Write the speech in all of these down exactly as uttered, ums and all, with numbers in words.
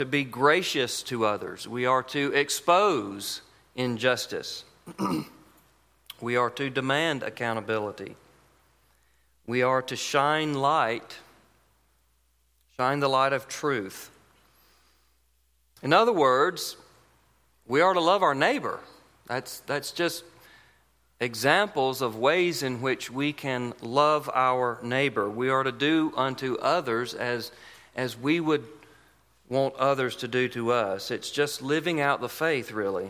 to be gracious to others. We are to expose injustice. We are to demand accountability. We are to shine light, shine the light of truth. In other words, we are to love our neighbor. That's, that's just examples of ways in which we can love our neighbor. We are to do unto others as, as we would want others to do to us. It's just living out the faith, really.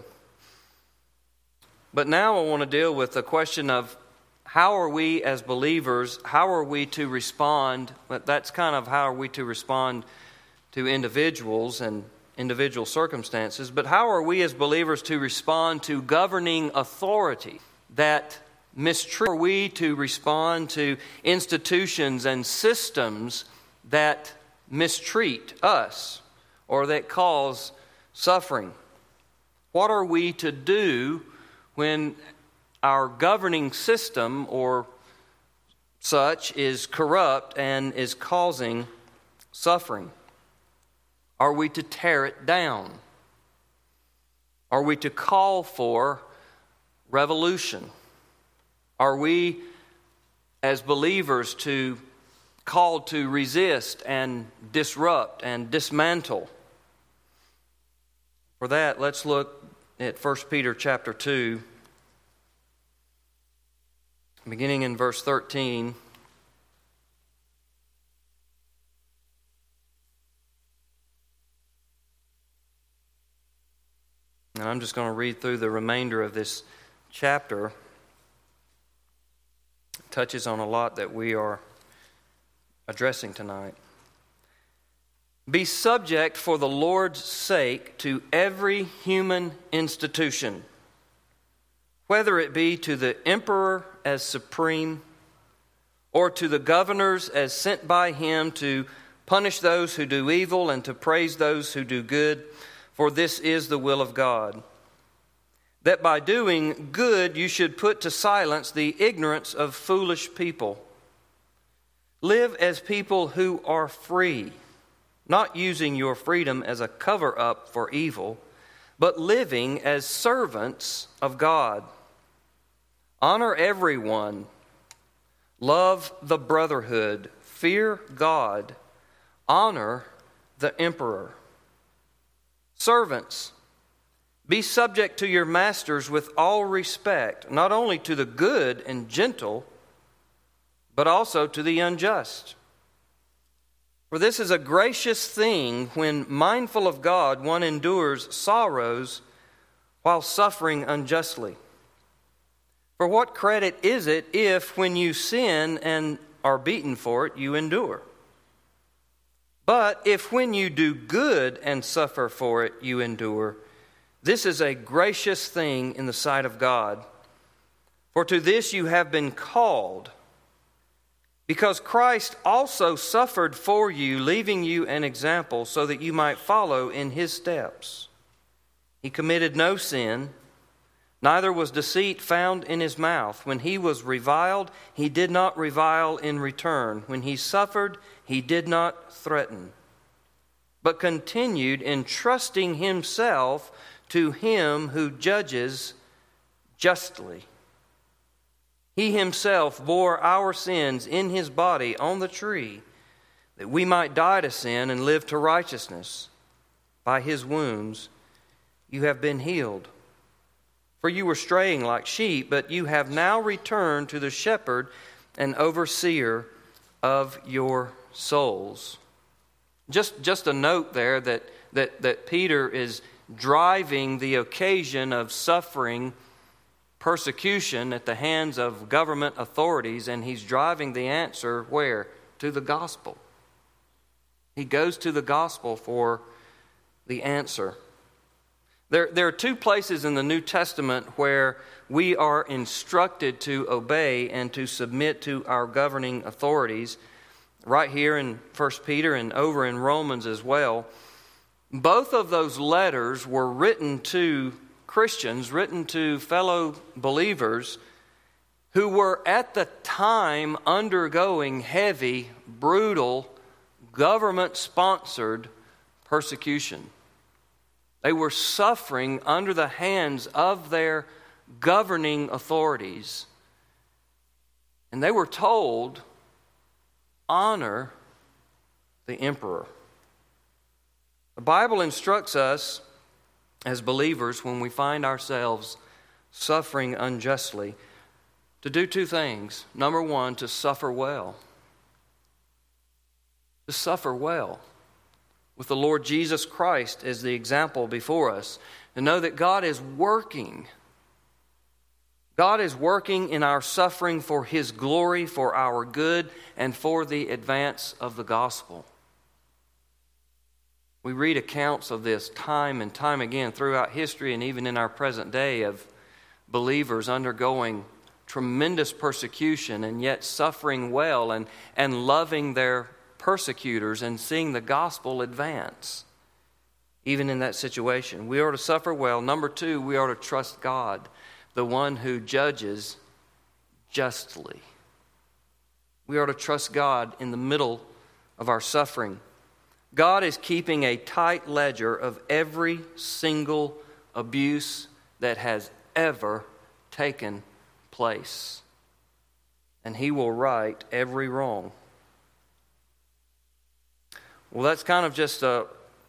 But now I want to deal with the question of how are we as believers, how are we to respond? That's kind of how are we to respond to individuals and individual circumstances. But how are we as believers to respond to governing authority that mistreat? How are we to respond to institutions and systems that mistreat us or that cause suffering? What are we to do when our governing system or such is corrupt and is causing suffering? Are we to tear it down? Are we to call for revolution? Are we as believers to call to resist and disrupt and dismantle? For that, let's look at First Peter chapter two, beginning in verse thirteen. And I'm just going to read through the remainder of this chapter. It touches on a lot that we are addressing tonight. Be subject for the Lord's sake to every human institution, whether it be to the emperor as supreme, or to the governors as sent by him to punish those who do evil and to praise those who do good, for this is the will of God, that by doing good you should put to silence the ignorance of foolish people. Live as people who are free, not using your freedom as a cover-up for evil, but living as servants of God. Honor everyone. Love the brotherhood. Fear God. Honor the emperor. Servants, be subject to your masters with all respect, not only to the good and gentle, but also to the unjust. For this is a gracious thing when, mindful of God, one endures sorrows while suffering unjustly. For what credit is it if, when you sin and are beaten for it, you endure? But if when you do good and suffer for it, you endure, this is a gracious thing in the sight of God. For to this you have been called, because Christ also suffered for you, leaving you an example so that you might follow in his steps. He committed no sin, neither was deceit found in his mouth. When he was reviled, he did not revile in return. When he suffered, he did not threaten, but continued entrusting himself to him who judges justly. He himself bore our sins in his body on the tree, that we might die to sin and live to righteousness. By his wounds you have been healed. For you were straying like sheep, but you have now returned to the shepherd and overseer of your souls. Just, just a note there that, that, that Peter is driving the occasion of suffering persecution at the hands of government authorities, and he's driving the answer where? To the gospel. He goes to the gospel for the answer. There, there are two places in the New Testament where we are instructed to obey and to submit to our governing authorities. Right here in First Peter and over in Romans as well. Both of those letters were written to Christians, written to fellow believers who were at the time undergoing heavy, brutal, government-sponsored persecution. They were suffering under the hands of their governing authorities. And they were told, honor the emperor. The Bible instructs us as believers, when we find ourselves suffering unjustly, to do two things. Number one, to suffer well. To suffer well. With the Lord Jesus Christ as the example before us. And know that God is working. God is working in our suffering for His glory, for our good, and for the advance of the gospel. We read accounts of this time and time again throughout history and even in our present day of believers undergoing tremendous persecution and yet suffering well and, and loving their persecutors and seeing the gospel advance. Even in that situation, we are to suffer well. Number two, we are to trust God, the one who judges justly. We are to trust God in the middle of our suffering. God is keeping a tight ledger of every single abuse that has ever taken place. And He will right every wrong. Well, that's kind of just a,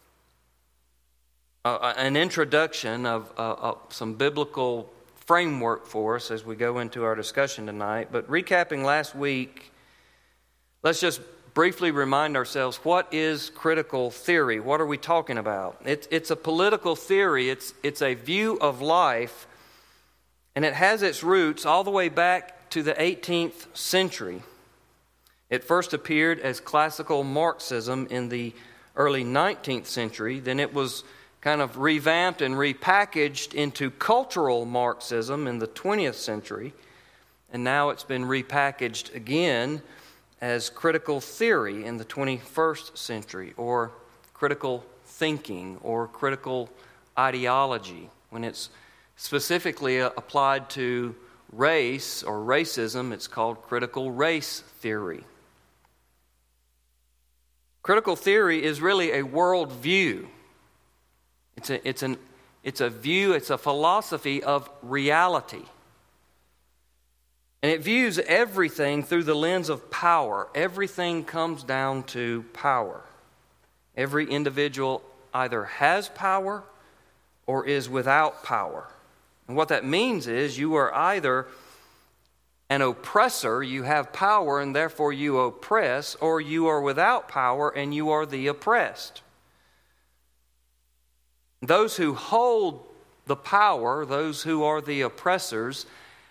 a an introduction of uh, uh, some biblical framework for us as we go into our discussion tonight. But recapping last week, let's just briefly remind ourselves, what is critical theory? What are we talking about? It's, it's a political theory. It's, it's a view of life, and it has its roots all the way back to the eighteenth century. It first appeared as classical Marxism in the early nineteenth century. Then it was kind of revamped and repackaged into cultural Marxism in the twentieth century. And now it's been repackaged again as critical theory in the twenty-first century, or critical thinking, or critical ideology, when it's specifically applied to race or racism. It's called critical race theory. Critical theory is really a worldview. It's a, it's an, it's a view, it's a philosophy of reality. And it views everything through the lens of power. Everything comes down to power. Every individual either has power or is without power. And what that means is you are either an oppressor, you have power and therefore you oppress, or you are without power and you are the oppressed. Those who hold the power, those who are the oppressors,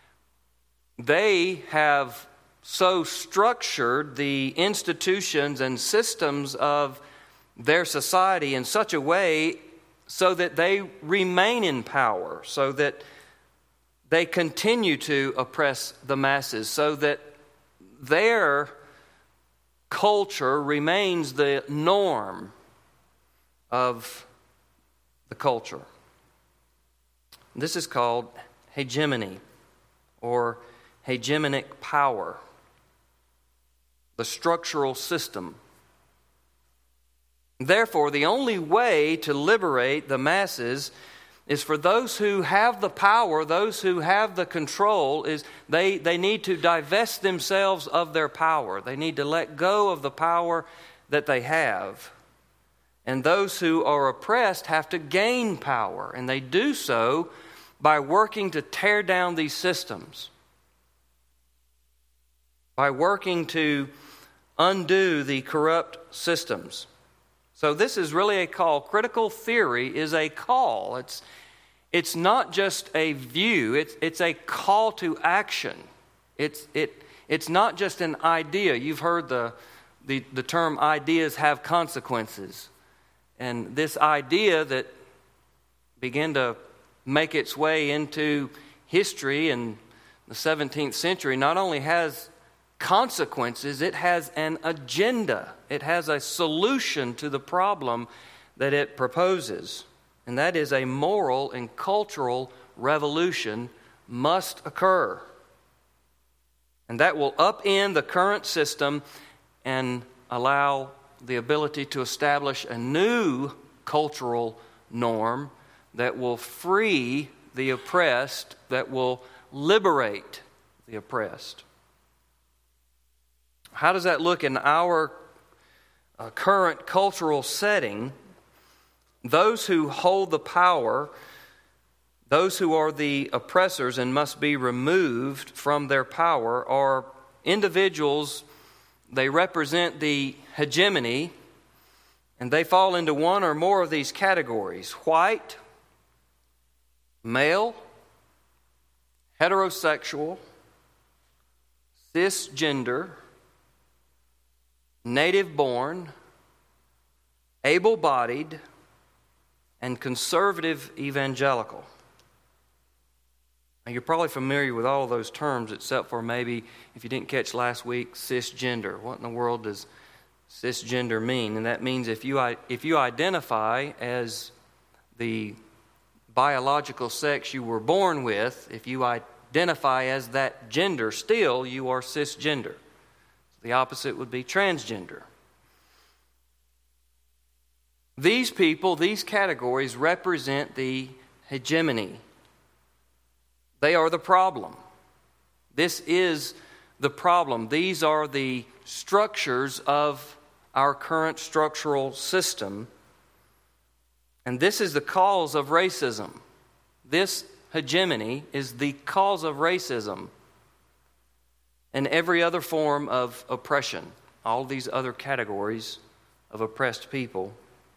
they have so structured the institutions and systems of their society in such a way so that they remain in power, so that they continue to oppress the masses, so that their culture remains the norm of the culture. This is called hegemony, or hegemonic power, the structural system. Therefore, the only way to liberate the masses is for those who have the power, those who have the control, is they, they need to divest themselves of their power. They need to let go of the power that they have. And those who are oppressed have to gain power, and they do so by working to tear down these systems, by working to undo the corrupt systems. So this is really a call. Critical theory is a call. It's, it's not just a view. It's, it's a call to action. It's, it, it's not just an idea. You've heard the, the, the term ideas have consequences. And this idea that began to make its way into history in the seventeenth century not only has consequences, it has an agenda. It has a solution to the problem that it proposes. And that is a moral and cultural revolution must occur. And that will upend the current system and allow the ability to establish a new cultural norm that will free the oppressed, that will liberate the oppressed. How does that look in our uh, current cultural setting? Those who hold the power, those who are the oppressors and must be removed from their power, are individuals. They represent the hegemony, and they fall into one or more of these categories: white, male, heterosexual, cisgender, native-born, able-bodied, and conservative evangelical. Now, you're probably familiar with all of those terms, except for maybe, if you didn't catch last week, cisgender. What in the world does cisgender mean? And that means if you if you identify as the biological sex you were born with, if you identify as that gender still, you are cisgender. The opposite would be transgender. These people, these categories represent the hegemony. They are the problem. This is the problem. These are the structures of our current structural system. And this is the cause of racism. This hegemony is the cause of racism and every other form of oppression. All these other categories of oppressed people.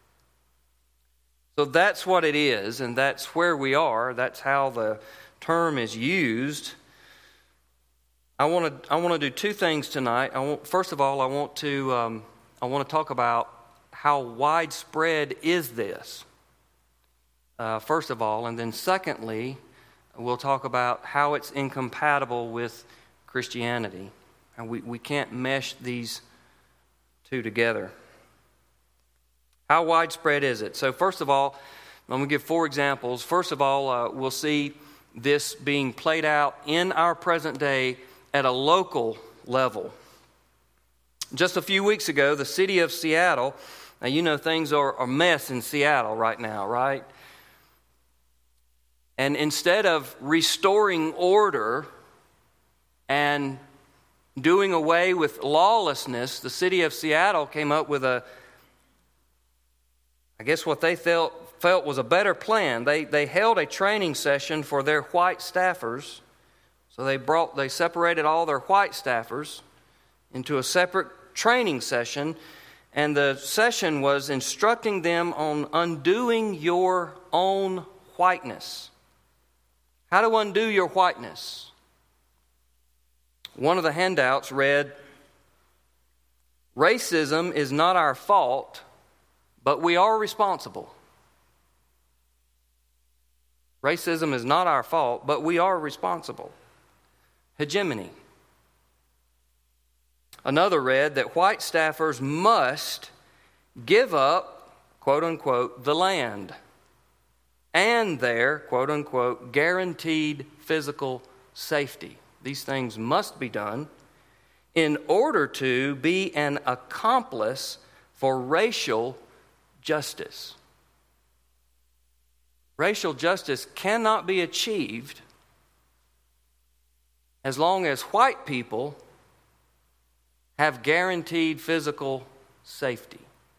So that's what it is, and that's where we are. That's how the term is used. I want to I want to do two things tonight. I want, first of all, I want to um, I want to talk about how widespread is this. Uh, first of all, and then secondly, we'll talk about how it's incompatible with Christianity, and we, we can't mesh these two together. How widespread is it? So first of all, I'm going to give four examples. First of all, uh, we'll see this being played out in our present day at a local level. Just a few weeks ago, the city of Seattle, now you know things are a mess in Seattle right now, right? And instead of restoring order and doing away with lawlessness, the city of Seattle came up with a I guess what they felt felt was a better plan. They they held a training session for their white staffers. So they brought they separated all their white staffers into a separate training session, and the session was instructing them on undoing your own whiteness. How to undo your whiteness. One of the handouts read, "Racism is not our fault, but we are responsible." Racism is not our fault, but we are responsible. Hegemony. Another read that white staffers must give up, quote unquote, the land and their, quote unquote, guaranteed physical safety. These things must be done in order to be an accomplice for racial justice. Racial justice cannot be achieved as long as white people have guaranteed physical safety.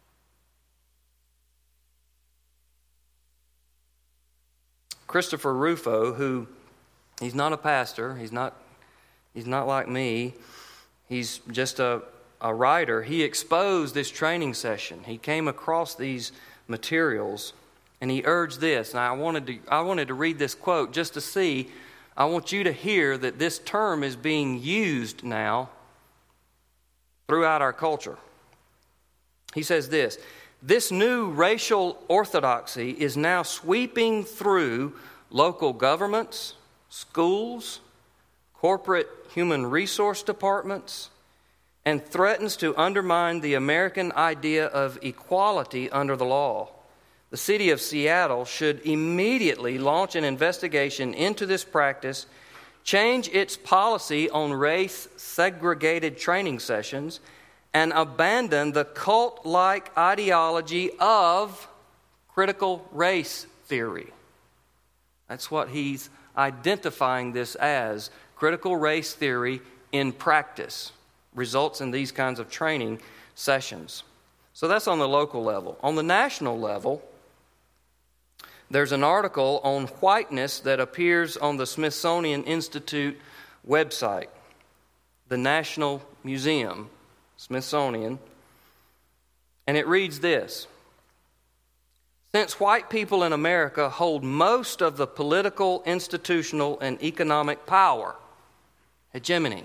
Christopher Rufo, who he's not a pastor, he's not he's not like me, he's just a a writer, he exposed this training session. He came across these materials and he urged this. And I wanted to I wanted to read this quote just to see. I want you to hear that this term is being used now throughout our culture. He says this: "This new racial orthodoxy is now sweeping through local governments, schools, corporate human resource departments, and threatens to undermine the American idea of equality under the law. The city of Seattle should immediately launch an investigation into this practice, change its policy on race-segregated training sessions, and abandon the cult-like ideology of critical race theory. That's what he's identifying this as, critical race theory in practice. Results in these kinds of training sessions. So that's on the local level. On the national level, there's an article on whiteness that appears on the Smithsonian Institute website, the National Museum, Smithsonian, and it reads this: since white people in America hold most of the political, institutional, and economic power, hegemony,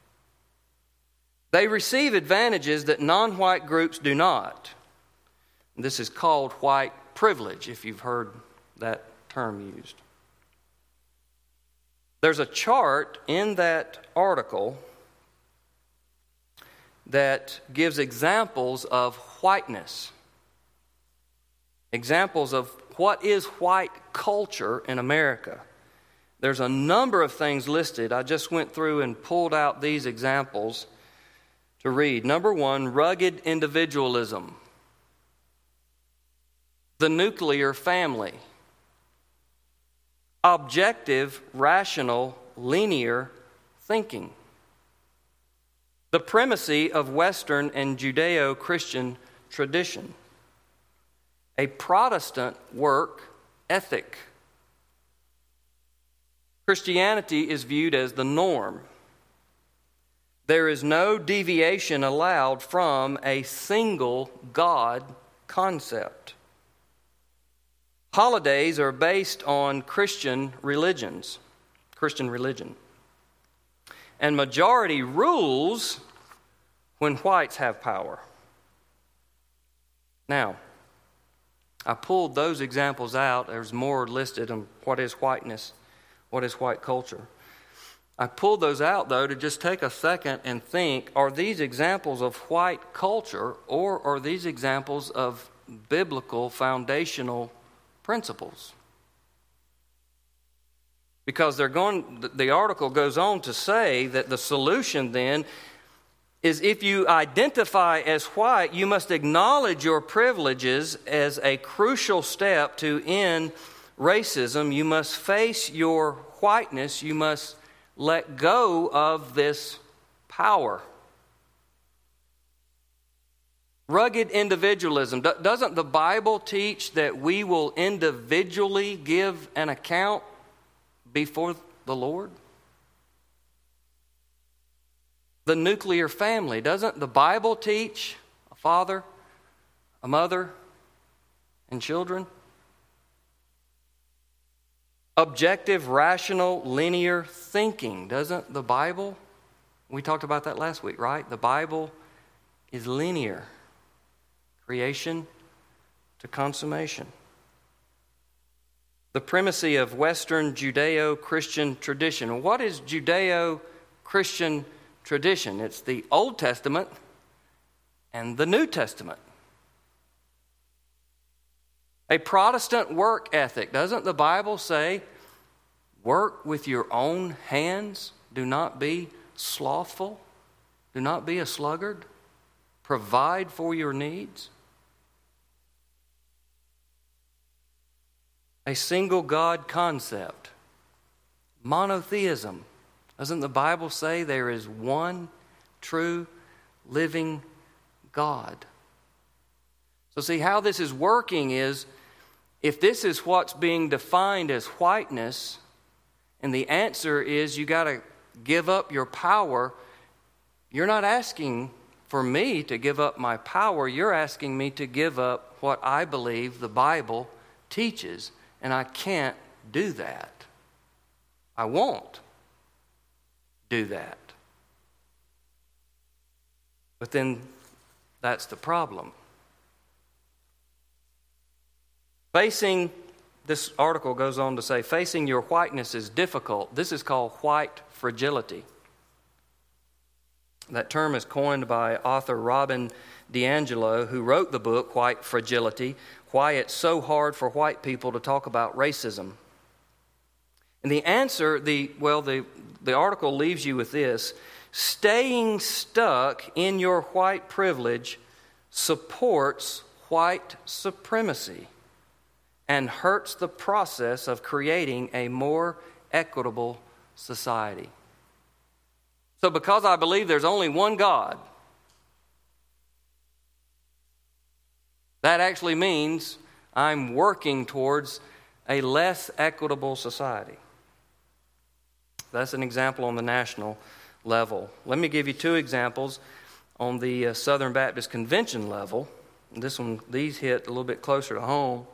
they receive advantages that non-white groups do not. This is called white privilege, if you've heard that term used. There's a chart in that article that gives examples of whiteness. Examples of what is white culture in America. There's a number of things listed. I just went through and pulled out these examples to read. Number one, rugged individualism. The nuclear family. Objective, rational, linear thinking. The primacy of Western and Judeo-Christian tradition. A Protestant work ethic. Christianity is viewed as the norm. There is no deviation allowed from a single God concept. Holidays are based on Christian religions, Christian religion. And majority rules when whites have power. Now, I pulled those examples out. There's more listed on what is whiteness, what is white culture. I pulled those out, though, to just take a second and think, are these examples of white culture, or are these examples of biblical foundational principles? Because they're going, the article goes on to say that the solution then is, if you identify as white, you must acknowledge your privileges as a crucial step to end racism. You must face your whiteness. You must let go of this power. Rugged individualism. Doesn't the Bible teach that we will individually give an account before the Lord? The nuclear family. Doesn't the Bible teach a father, a mother, and children? Objective, rational, linear thinking. Doesn't the Bible? We talked about that last week, right? The Bible is linear. Creation to consummation. The primacy of Western Judeo-Christian tradition. What is Judeo-Christian tradition? It's the Old Testament and the New Testament. A Protestant work ethic. Doesn't the Bible say, work with your own hands? Do not be slothful. Do not be a sluggard. Provide for your needs. A single God concept. Monotheism. Doesn't the Bible say there is one true living God? So see, how this is working is, if this is what's being defined as whiteness, and the answer is you got to give up your power, you're not asking for me to give up my power. You're asking me to give up what I believe the Bible teaches, and I can't do that. I won't do that. But then that's the problem. Facing, this article goes on to say, facing your whiteness is difficult. This is called white fragility. That term is coined by author Robin DiAngelo, who wrote the book, White Fragility, Why It's So Hard for White People to Talk About Racism. And the answer, the well, the, the article leaves you with this: staying stuck in your white privilege supports white supremacy. and hurts the process of creating a more equitable society. So because I believe there's only one God, that actually means I'm working towards a less equitable society. That's an example on the national level. Let me give you two examples on the uh, Southern Baptist Convention level. This one, these hit a little bit closer to home.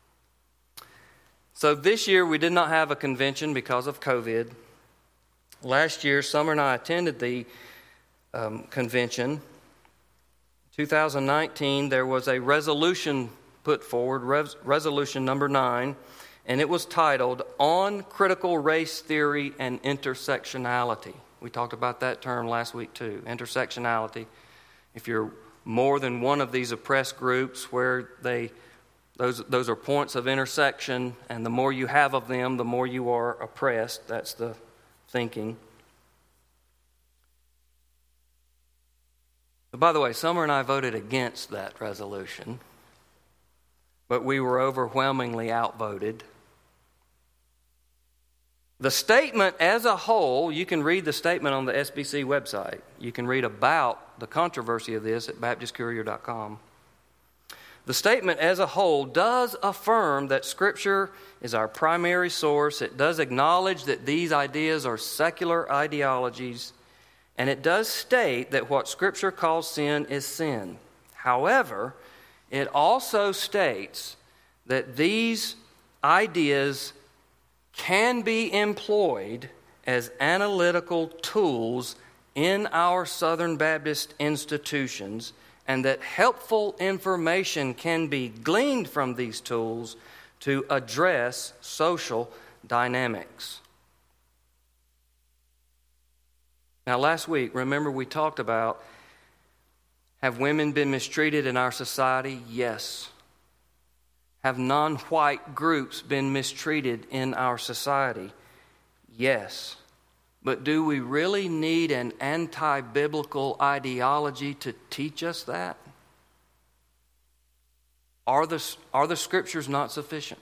So this year we did not have a convention because of COVID. Last year, Summer and I attended the um, convention. two thousand nineteen, there was a resolution put forward, res- resolution number nine, and it was titled, On Critical Race Theory and Intersectionality. We talked about that term last week too, intersectionality. If you're more than one of these oppressed groups where they those those are points of intersection, and the more you have of them, the more you are oppressed. That's the thinking. But by the way, Summer and I voted against that resolution, but we were overwhelmingly outvoted. The statement as a whole, you can read the statement on the S B C website. You can read about the controversy of this at baptist courier dot com. The statement as a whole does affirm that Scripture is our primary source. It does acknowledge that these ideas are secular ideologies, and it does state that what Scripture calls sin is sin. However, it also states that these ideas can be employed as analytical tools in our Southern Baptist institutions, and that helpful information can be gleaned from these tools to address social dynamics. Now, last week, remember we talked about, have women been mistreated in our society? Yes. Have non-white groups been mistreated in our society? Yes. But do we really need an anti-biblical ideology to teach us that? Are the, are the Scriptures not sufficient?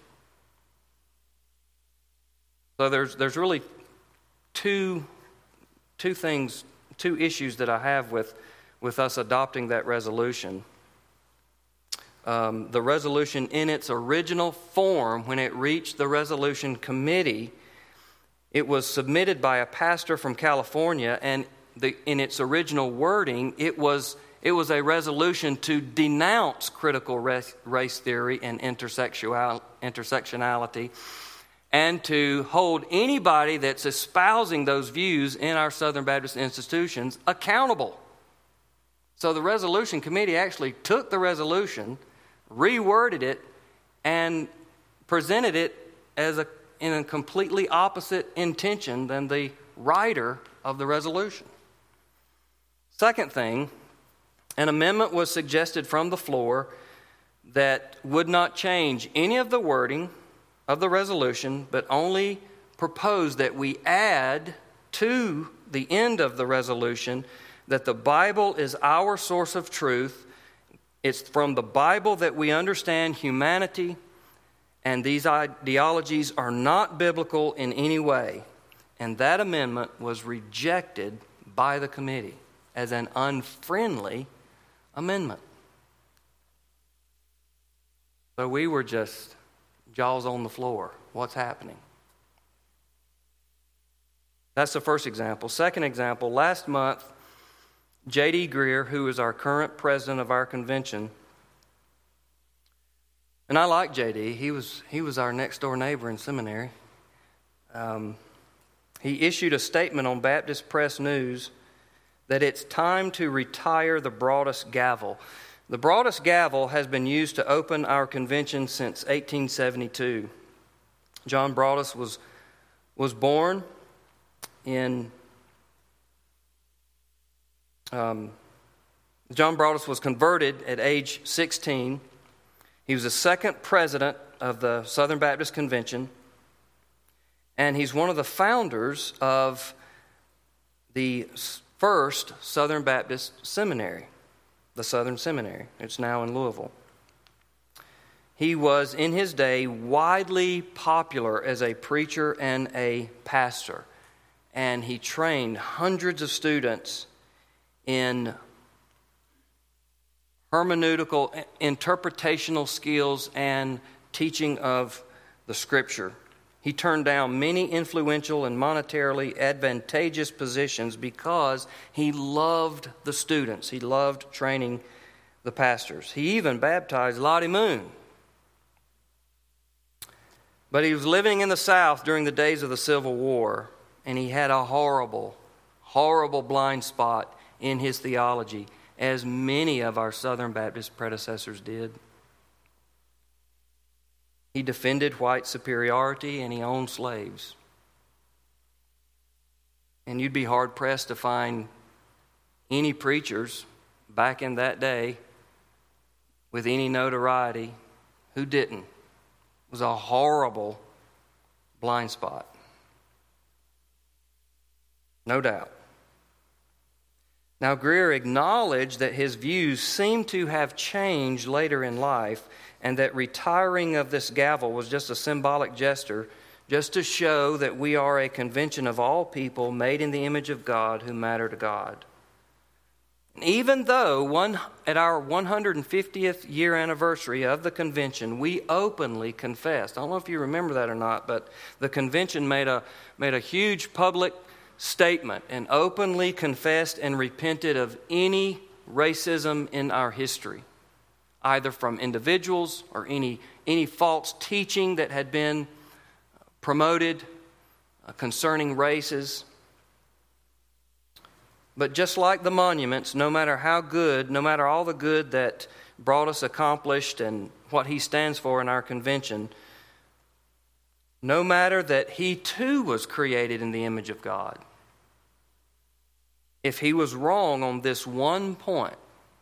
So there's there's really two two things, two issues that I have with, with us adopting that resolution. Um, the resolution in its original form, when it reached the resolution committee, it was submitted by a pastor from California, and the, in its original wording, it was it was a resolution to denounce critical race, race theory and intersexual, intersectionality, and to hold anybody that's espousing those views in our Southern Baptist institutions accountable. So the resolution committee actually took the resolution, reworded it, and presented it as a in a completely opposite intention than the writer of the resolution. Second thing, an amendment was suggested from the floor that would not change any of the wording of the resolution, but only proposed that we add to the end of the resolution that the Bible is our source of truth. It's from the Bible that we understand humanity, and these ideologies are not biblical in any way. And that amendment was rejected by the committee as an unfriendly amendment. So we were just jaws on the floor. What's happening? That's the first example. Second example, last month, J D Greer, who is our current president of our convention, and I like J D. He was he was our next door neighbor in seminary. Um, he issued a statement on Baptist Press News that it's time to retire the Broadus gavel. The Broadus gavel has been used to open our convention since eighteen seventy-two. John Broadus was was born in. Um, John Broadus was converted at age sixteen. He was the second president of the Southern Baptist Convention, and he's one of the founders of the first Southern Baptist Seminary, the Southern Seminary. It's now in Louisville. He was, in his day, widely popular as a preacher and a pastor. And he trained hundreds of students in hermeneutical, interpretational skills and teaching of the Scripture. He turned down many influential and monetarily advantageous positions because he loved the students. He loved training the pastors. He even baptized Lottie Moon. But he was living in the South during the days of the Civil War, and he had a horrible, horrible blind spot in his theology, as many of our Southern Baptist predecessors did. He defended white superiority, and he owned slaves. And you'd be hard-pressed to find any preachers back in that day with any notoriety who didn't. It was a horrible blind spot. No doubt. Now, Greer acknowledged that his views seemed to have changed later in life, and that retiring of this gavel was just a symbolic gesture, just to show that we are a convention of all people made in the image of God who matter to God. And even though one, at our one hundred fiftieth year anniversary of the convention, we openly confessed. I don't know if you remember that or not, but the convention made a made a huge public statement and openly confessed and repented of any racism in our history, either from individuals or any, any false teaching that had been promoted uh, concerning races. But just like the monuments, no matter how good, no matter all the good that Broadus accomplished and what he stands for in our convention, no matter that he too was created in the image of God, if he was wrong on this one point,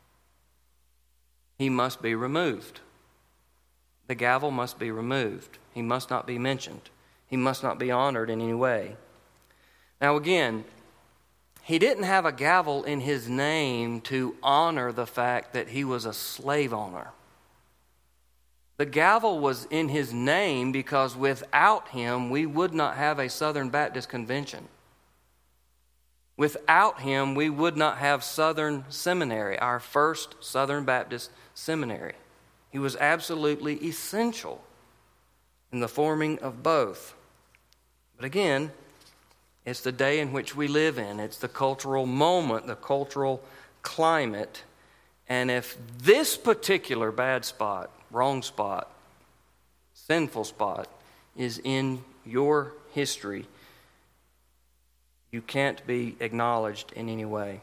he must be removed. The gavel must be removed. He must not be mentioned. He must not be honored in any way. Now again, he didn't have a gavel in his name to honor the fact that he was a slave owner. The gavel was in his name because without him, we would not have a Southern Baptist Convention. Without him, we would not have Southern Seminary, our first Southern Baptist seminary. He was absolutely essential in the forming of both. But again, it's the day in which we live in. It's the cultural moment, the cultural climate. And if this particular bad spot, wrong spot, sinful spot is in your history, you can't be acknowledged in any way.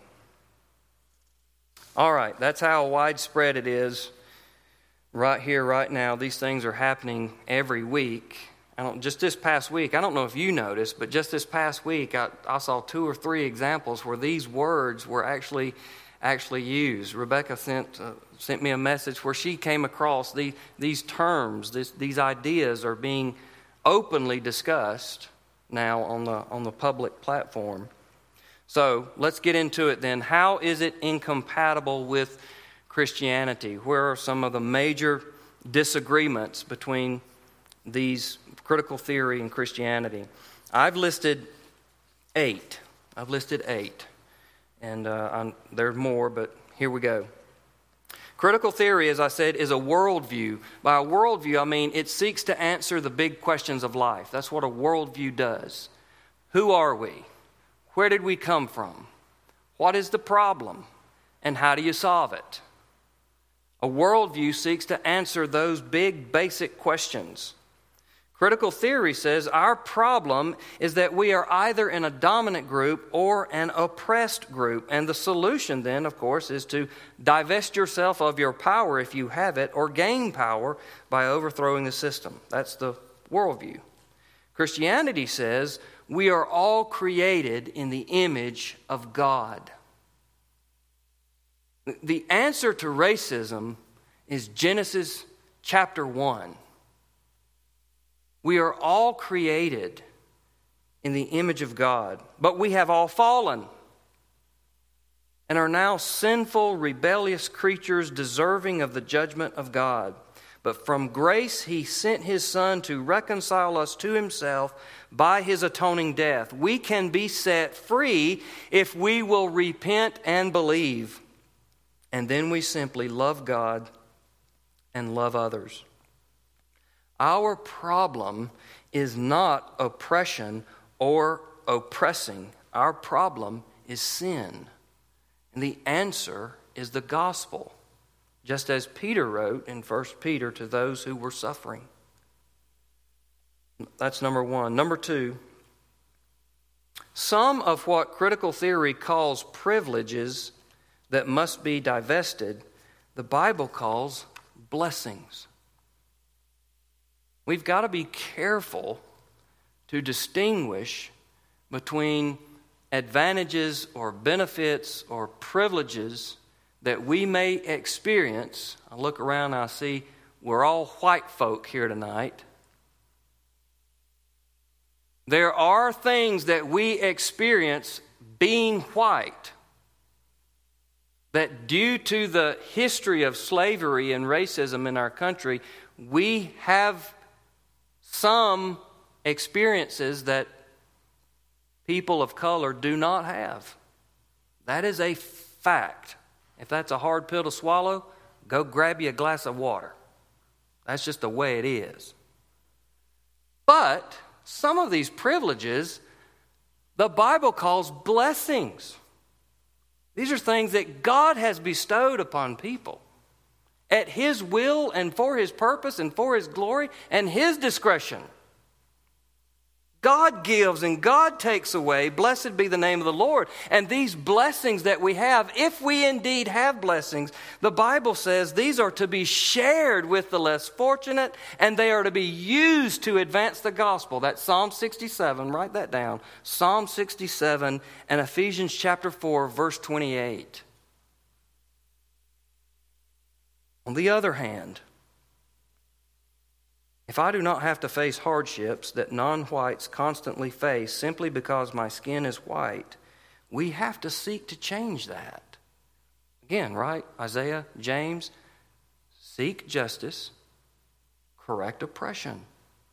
All right, that's how widespread it is right here, right now. These things are happening every week. I don't, just this past week, I don't know if you noticed, but just this past week, I, I saw two or three examples where these words were actually actually used. Rebecca sent uh, sent me a message where she came across the, these terms, this, these ideas are being openly discussed now on the on the public platform. So let's get into it then. How is it incompatible with Christianity? Where are some of the major disagreements between these critical theory and Christianity? I've listed eight. I've listed eight. And uh, I'm, there's more, but here we go. Critical theory, as I said, is a worldview. By a worldview, I mean it seeks to answer the big questions of life. That's what a worldview does. Who are we? Where did we come from? What is the problem? And how do you solve it? A worldview seeks to answer those big, basic questions. Critical theory says our problem is that we are either in a dominant group or an oppressed group. And the solution then, of course, is to divest yourself of your power if you have it, or gain power by overthrowing the system. That's the worldview. Christianity says we are all created in the image of God. The answer to racism is Genesis chapter one. We are all created in the image of God, but we have all fallen and are now sinful, rebellious creatures deserving of the judgment of God. But from grace he sent his Son to reconcile us to himself by his atoning death. We can be set free if we will repent and believe. And then we simply love God and love others. Our problem is not oppression or oppressing. Our problem is sin. And the answer is the gospel. Just as Peter wrote in First Peter to those who were suffering. That's number one. Number two, some of what critical theory calls privileges that must be divested, the Bible calls blessings. We've got to be careful to distinguish between advantages or benefits or privileges that we may experience. I look around and I see we're all white folk here tonight. There are things that we experience being white that due to the history of slavery and racism in our country, we have some experiences that people of color do not have. That is a fact. If that's a hard pill to swallow, go grab you a glass of water. That's just the way it is. But some of these privileges, the Bible calls blessings. These are things that God has bestowed upon people at His will and for His purpose and for His glory and His discretion. God gives and God takes away. Blessed be the name of the Lord. And these blessings that we have, if we indeed have blessings, the Bible says these are to be shared with the less fortunate and they are to be used to advance the gospel. That's Psalm sixty-seven. Write that down. Psalm sixty-seven and Ephesians chapter four, verse twenty-eight. On the other hand, if I do not have to face hardships that non-whites constantly face simply because my skin is white, we have to seek to change that. Again, right? Isaiah, James, seek justice, correct oppression.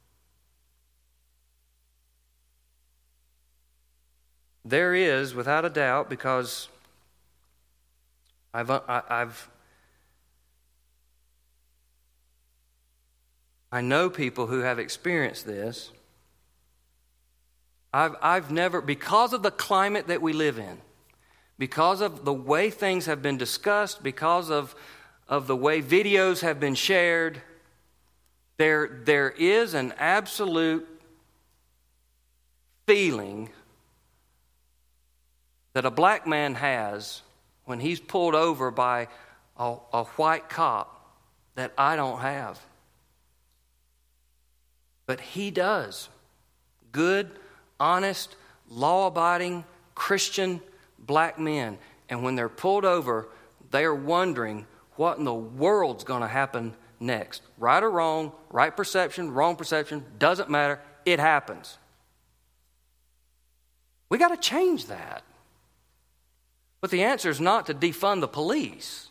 There is, without a doubt, because I've, I've I know people who have experienced this. I've, I've never, because of the climate that we live in, because of the way things have been discussed, because of, of the way videos have been shared, there, there is an absolute feeling that a black man has when he's pulled over by a, a white cop that I don't have. But he does. Good, honest, law-abiding, Christian black men. And when they're pulled over, they are wondering what in the world's going to happen next. Right or wrong, right perception, wrong perception, doesn't matter. It happens. We got to change that. But the answer is not to defund the police.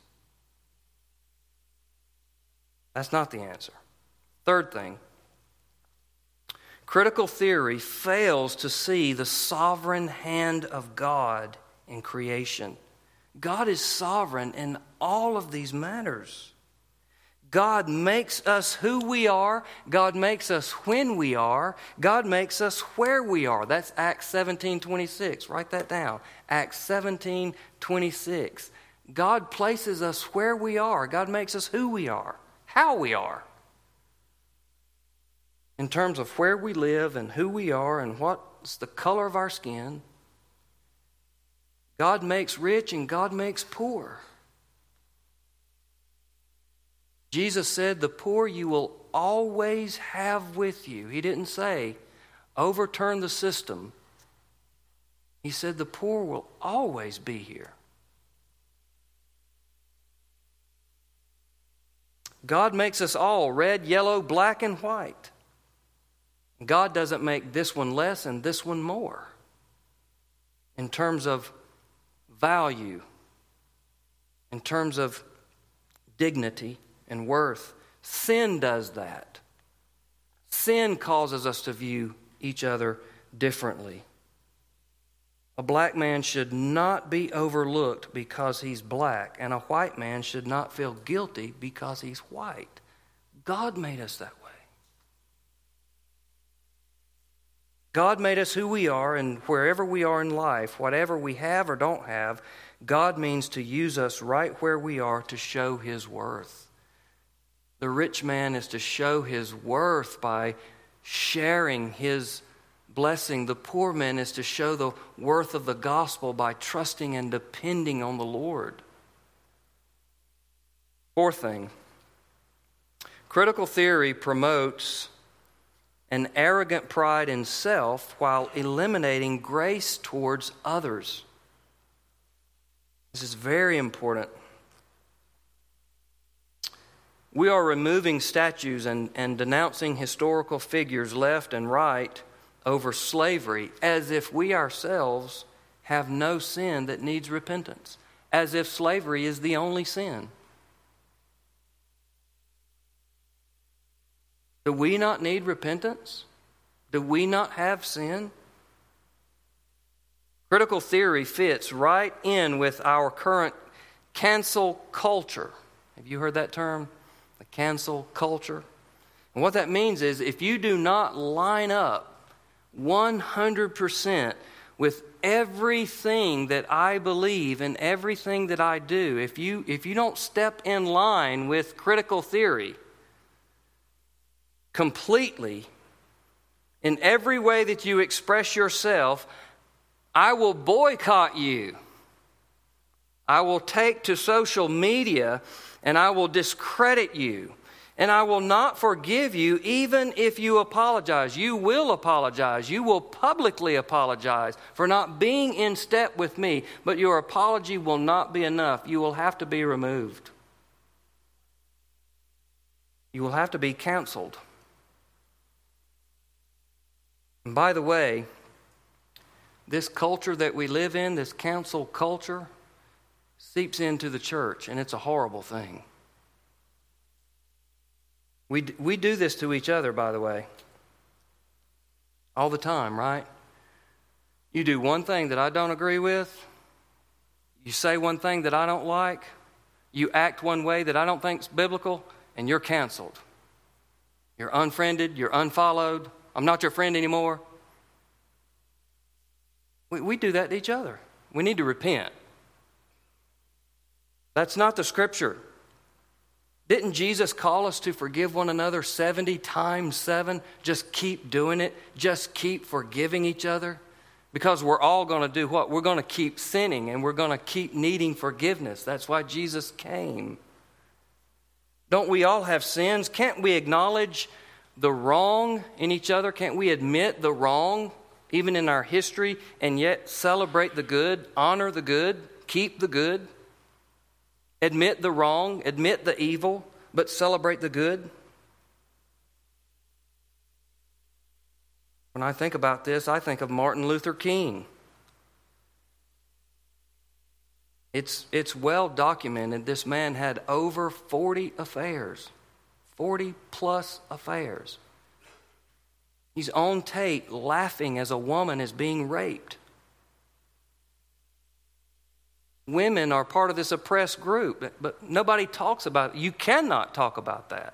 That's not the answer. Third thing. Critical theory fails to see the sovereign hand of God in creation. God is sovereign in all of these matters. God makes us who we are. God makes us when we are. God makes us where we are. That's Acts seventeen twenty-six. Write that down. Acts seventeen twenty-six. God places us where we are. God makes us who we are, how we are. In terms of where we live and who we are and what's the color of our skin. God makes rich and God makes poor. Jesus said, the poor you will always have with you. He didn't say, overturn the system. He said, the poor will always be here. God makes us all red, yellow, black, and white. God doesn't make this one less and this one more in terms of value, in terms of dignity and worth. Sin does that. Sin causes us to view each other differently. A black man should not be overlooked because he's black, and a white man should not feel guilty because he's white. God made us that way. God made us who we are, and wherever we are in life, whatever we have or don't have, God means to use us right where we are to show His worth. The rich man is to show his worth by sharing his blessing. The poor man is to show the worth of the gospel by trusting and depending on the Lord. Fourth thing, critical theory promotes an arrogant pride in self while eliminating grace towards others. This is very important. We are removing statues and, and denouncing historical figures left and right over slavery as if we ourselves have no sin that needs repentance, as if slavery is the only sin. Do we not need repentance? Do we not have sin? Critical theory fits right in with our current cancel culture. Have you heard that term? The cancel culture. And what that means is if you do not line up one hundred percent with everything that I believe and everything that I do, if you, if you don't step in line with critical theory completely, in every way that you express yourself, I will boycott you. I will take to social media and I will discredit you. And I will not forgive you even if you apologize. You will apologize. You will publicly apologize for not being in step with me. But your apology will not be enough. You will have to be removed. You will have to be canceled. And by the way, this culture that we live in, this cancel culture, seeps into the church, and it's a horrible thing. We we do this to each other, by the way, all the time, right? You do one thing that I don't agree with, you say one thing that I don't like, you act one way that I don't think is biblical, and you're canceled. You're unfriended, you're unfollowed, I'm not your friend anymore. We, we do that to each other. We need to repent. That's not the Scripture. Didn't Jesus call us to forgive one another seventy times seven? Just keep doing it. Just keep forgiving each other. Because we're all going to do what? We're going to keep sinning and we're going to keep needing forgiveness. That's why Jesus came. Don't we all have sins? Can't we acknowledge the wrong in each other? Can't we admit the wrong even in our history and yet celebrate the good, honor the good, keep the good? Admit the wrong, admit the evil, but celebrate the good. When I think about this, I think of Martin Luther King. It's, it's well documented this man had over forty affairs, forty plus affairs. He's on tape laughing as a woman is being raped. Women are part of this oppressed group, but, but nobody talks about it. You cannot talk about that.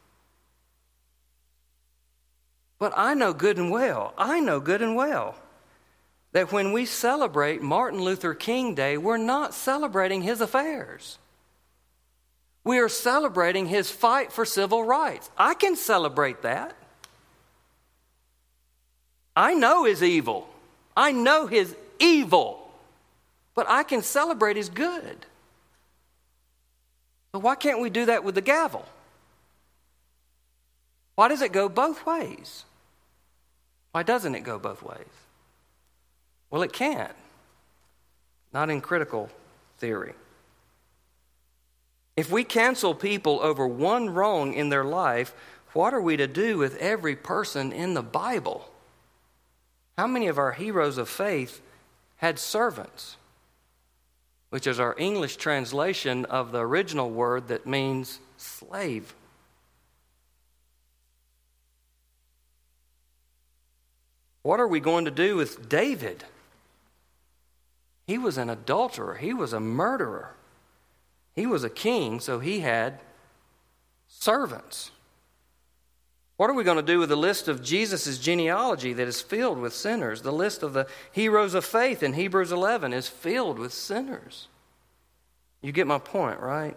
But I know good and well, I know good and well that when we celebrate Martin Luther King Day, we're not celebrating his affairs. We are celebrating his fight for civil rights. I can celebrate that. I know his evil. I know his evil. But I can celebrate his good. So why can't we do that with the gavel? Why does it go both ways? Why doesn't it go both ways? Well, it can't. Not in critical theory. If we cancel people over one wrong in their life, what are we to do with every person in the Bible? How many of our heroes of faith had servants? Which is our English translation of the original word that means slave. What are we going to do with David? He was an adulterer. He was a murderer. He was a king, so he had servants. What are we going to do with the list of Jesus' genealogy that is filled with sinners? The list of the heroes of faith in Hebrews eleven is filled with sinners. You get my point, right?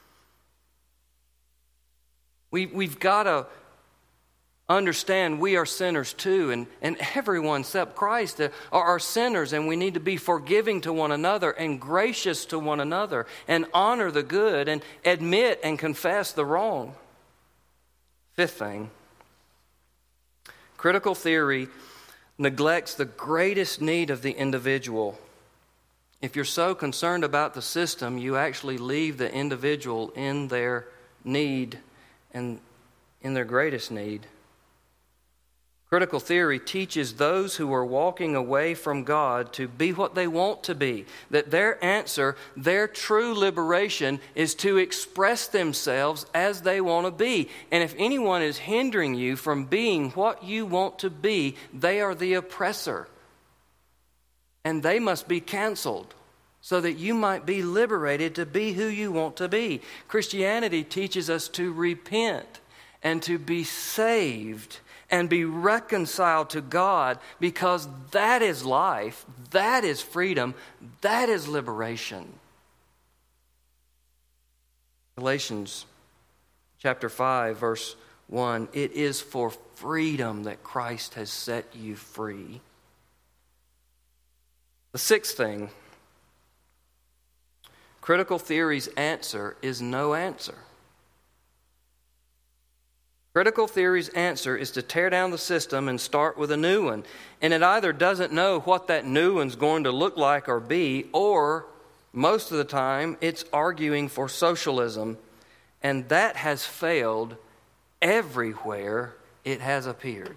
We, we've got to understand we are sinners too, and, and everyone except Christ are, are sinners, and we need to be forgiving to one another and gracious to one another and honor the good and admit and confess the wrong. Fifth thing, critical theory neglects the greatest need of the individual. If you're so concerned about the system, you actually leave the individual in their need and in their greatest need. Critical theory teaches those who are walking away from God to be what they want to be. That their answer, their true liberation, is to express themselves as they want to be. And if anyone is hindering you from being what you want to be, they are the oppressor. And they must be canceled so that you might be liberated to be who you want to be. Christianity teaches us to repent and to be saved and be reconciled to God, because that is life, that is freedom, that is liberation. Galatians chapter five, verse one, it is for freedom that Christ has set you free. The sixth thing, critical theory's answer is no answer. Critical theory's answer is to tear down the system and start with a new one. And it either doesn't know what that new one's going to look like or be, or most of the time it's arguing for socialism. And that has failed everywhere it has appeared.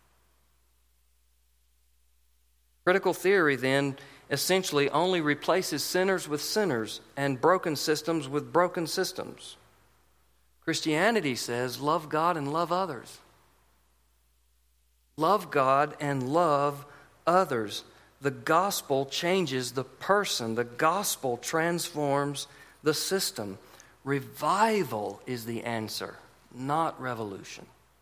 Critical theory then essentially only replaces sinners with sinners and broken systems with broken systems. Christianity says, love God and love others. Love God and love others. The gospel changes the person. The gospel transforms the system. Revival is the answer, not revolution.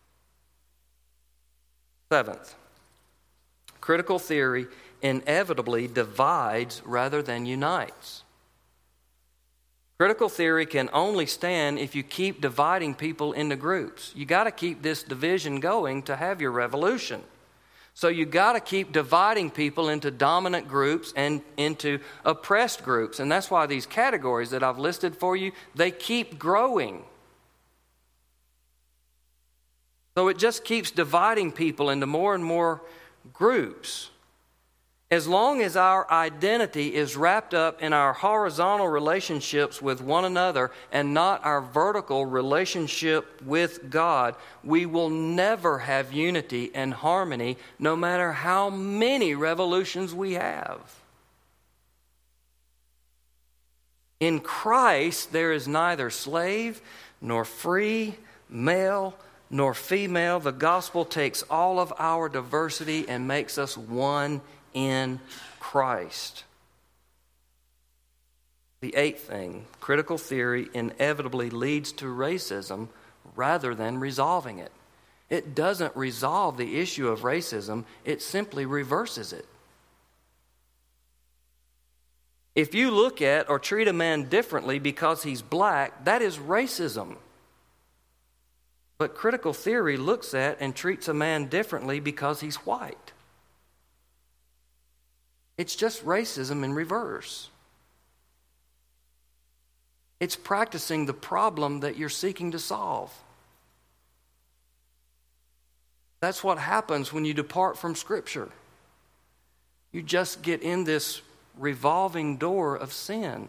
Seventh, critical theory inevitably divides rather than unites. Critical theory can only stand if you keep dividing people into groups. You got to keep this division going to have your revolution. So you got to keep dividing people into dominant groups and into oppressed groups. And that's why these categories that I've listed for you, they keep growing. So it just keeps dividing people into more and more groups. As long as our identity is wrapped up in our horizontal relationships with one another and not our vertical relationship with God, we will never have unity and harmony no matter how many revolutions we have. In Christ, there is neither slave nor free, male nor female. The gospel takes all of our diversity and makes us one in Christ. The eighth thing, critical theory inevitably leads to racism rather than resolving it. It doesn't resolve the issue of racism, it simply reverses it. If you look at or treat a man differently because he's black, that is racism. But critical theory looks at and treats a man differently because he's white. It's just racism in reverse. It's practicing the problem that you're seeking to solve. That's what happens when you depart from Scripture. You just get in this revolving door of sin.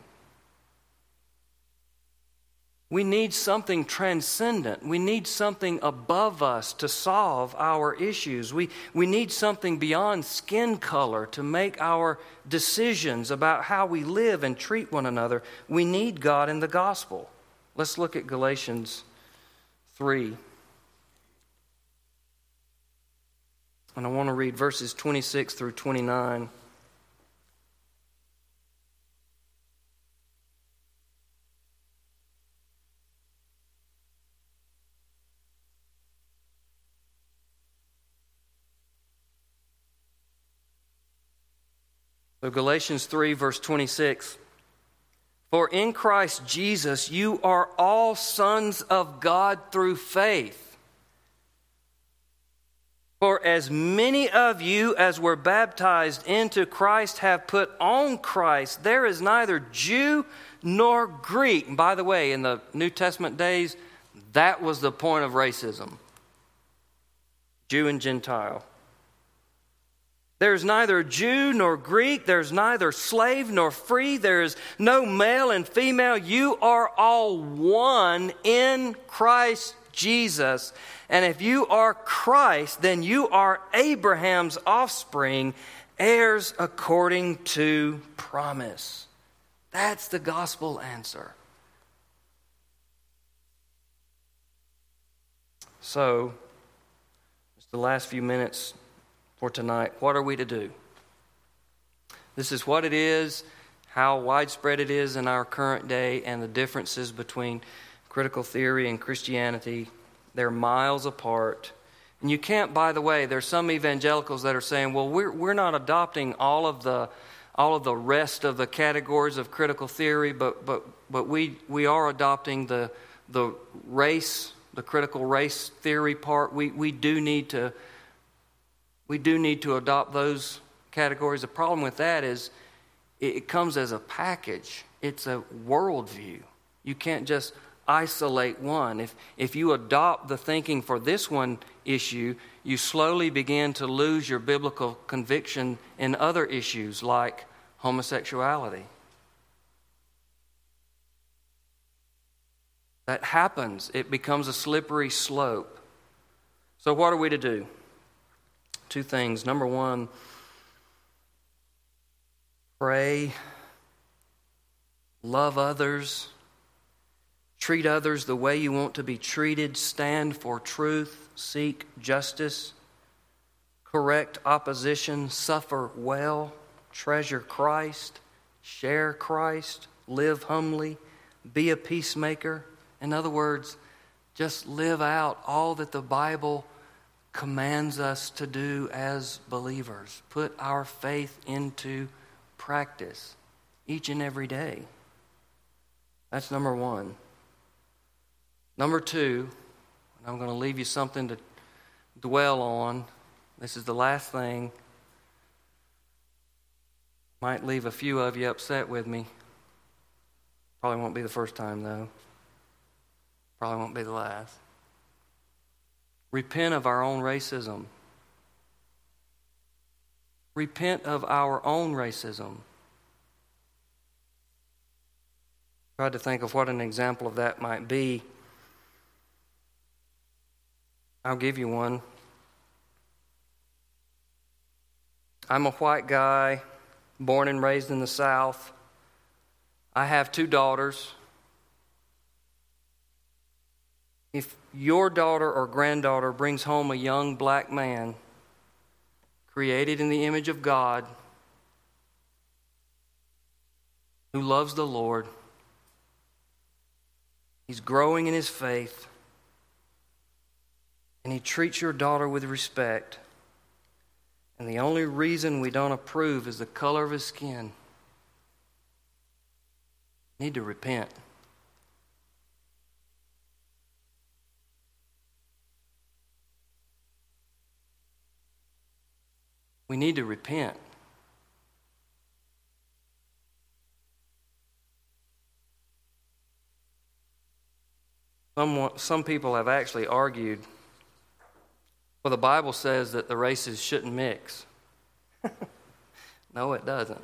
We need something transcendent. We need something above us to solve our issues. We, we need something beyond skin color to make our decisions about how we live and treat one another. We need God in the gospel. Let's look at Galatians three. and I want to read verses twenty-six through twenty-nine. So Galatians three, verse twenty-six. For in Christ Jesus you are all sons of God through faith. For as many of you as were baptized into Christ have put on Christ. There is neither Jew nor Greek. And by the way, in the New Testament days, that was the point of racism. Jew and Gentile. There's neither Jew nor Greek. There's neither slave nor free. There is no male and female. You are all one in Christ Jesus. And if you are Christ, then you are Abraham's offspring, heirs according to promise. That's the gospel answer. So, just the last few minutes for tonight. What are we to do? This is what it is, how widespread it is in our current day, and the differences between critical theory and Christianity. They're miles apart. And you can't, by the way, there's some evangelicals that are saying, well, we're we're not adopting all of the all of the rest of the categories of critical theory, but but but we we are adopting the the race, the critical race theory part. We we do need to We do need to adopt those categories. The problem with that is it comes as a package. It's a worldview. You can't just isolate one. If if you adopt the thinking for this one issue, you slowly begin to lose your biblical conviction in other issues like homosexuality. That happens. It becomes a slippery slope. So what are we to do? Two things. Number one, pray, love others, treat others the way you want to be treated, stand for truth, seek justice, correct opposition, suffer well, treasure Christ, share Christ, live humbly, be a peacemaker. In other words, just live out all that the Bible commands us to do as believers. Put our faith into practice each and every day. That's number one. Number two, and I'm going to leave you something to dwell on. This is the last thing. Might leave a few of you upset with me. Probably won't be the first time, though. Probably won't be the last. Repent of our own racism. Repent of our own racism. Tried to think of what an example of that might be. I'll give you one. I'm a white guy, born and raised in the South. I have two daughters. If your daughter or granddaughter brings home a young black man created in the image of God, who loves the Lord, he's growing in his faith, and he treats your daughter with respect, and the only reason we don't approve is the color of his skin, you need to repent. We need to repent. Some, some people have actually argued, well, the Bible says that the races shouldn't mix. No, it doesn't.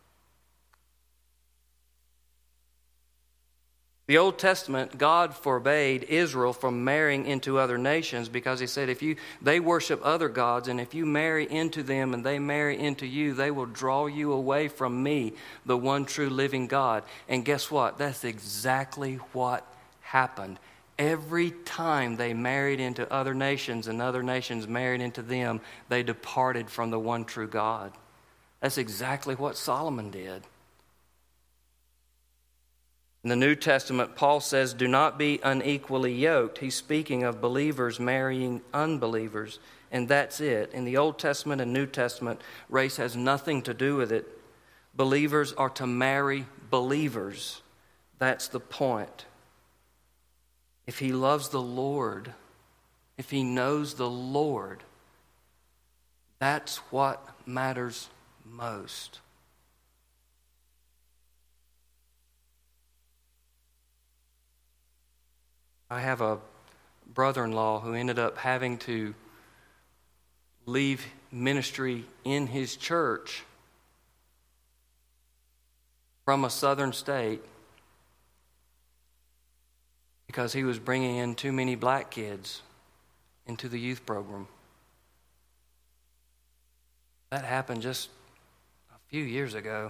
The Old Testament, God forbade Israel from marrying into other nations because he said if you they worship other gods, and if you marry into them and they marry into you, they will draw you away from me, the one true living God. And guess what? That's exactly what happened. every time they married into other nations and other nations married into them, they departed from the one true God. That's exactly what Solomon did. In the New Testament, Paul says, do not be unequally yoked. He's speaking of believers marrying unbelievers, and that's it. In the Old Testament and New Testament, race has nothing to do with it. Believers are to marry believers. That's the point. If he loves the Lord, if he knows the Lord, that's what matters most. I have a brother-in-law who ended up having to leave ministry in his church from a southern state because he was bringing in too many black kids into the youth program. That happened just a few years ago.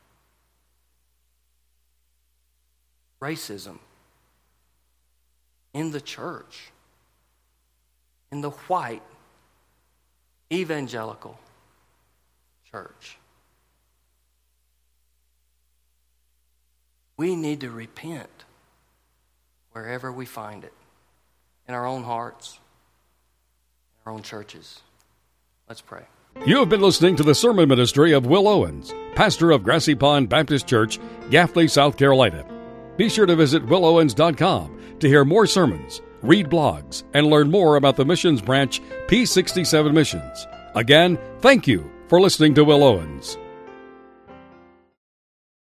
Racism in the church, in the white evangelical church. We need to repent wherever we find it, in our own hearts, in our own churches. Let's pray. You have been listening to the sermon ministry of Will Owens, pastor of Grassy Pond Baptist Church, Gaffney, South Carolina. Be sure to visit will owens dot com to hear more sermons, read blogs, and learn more about the missions branch P sixty-seven Missions. Again, thank you for listening to Will Owens.